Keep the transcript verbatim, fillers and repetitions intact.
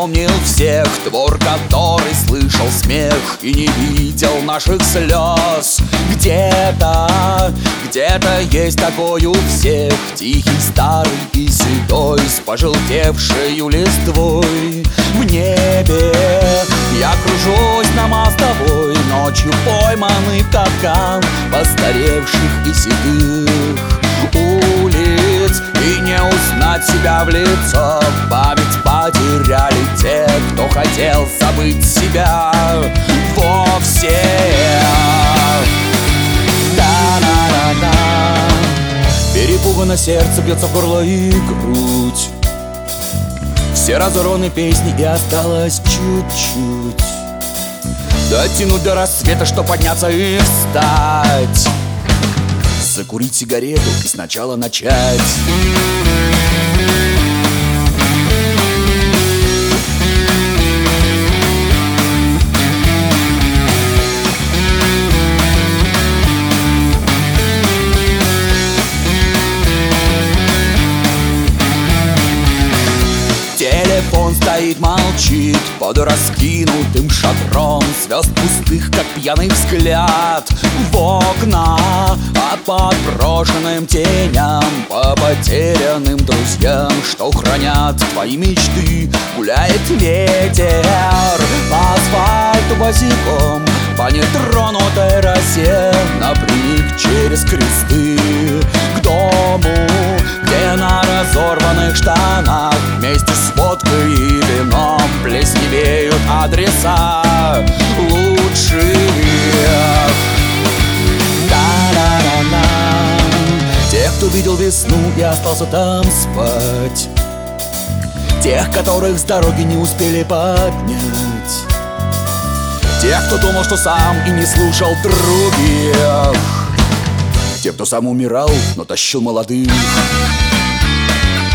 помнил всех, двор, который слышал смех и не видел наших слез. Где-то, где-то есть такой у всех, тихий, старый и седой, с пожелтевшею листвой. В небе я кружусь на мостовой, ночью пойманный в капкан постаревших и седых улиц. И не узнать себя в лицо, память потеряли те, кто хотел забыть себя вовсе. Да-да-да-да. Перепугано сердце бьется в горло и грудь. Все разорваны песни, и осталось чуть-чуть дотянуть до рассвета, чтоб подняться и встать, закурить сигарету и сначала начать. Телефон стоит, молчит под раскинутым шатром звезд пустых, как пьяный взгляд в окна. А по брошенным теням, по потерянным друзьям, что хранят твои мечты, гуляет ветер по асфальту босиком, по нетронутой росе, напрямик через кресты к дому, где на разорванных штанах вместе с водкой и вином плесневеют адреса лучших. Да-да-да-да. Тех, кто видел весну и остался там спать, тех, которых с дороги не успели поднять, тех, кто думал, что сам и не слушал других, тех, кто сам умирал, но тащил молодых.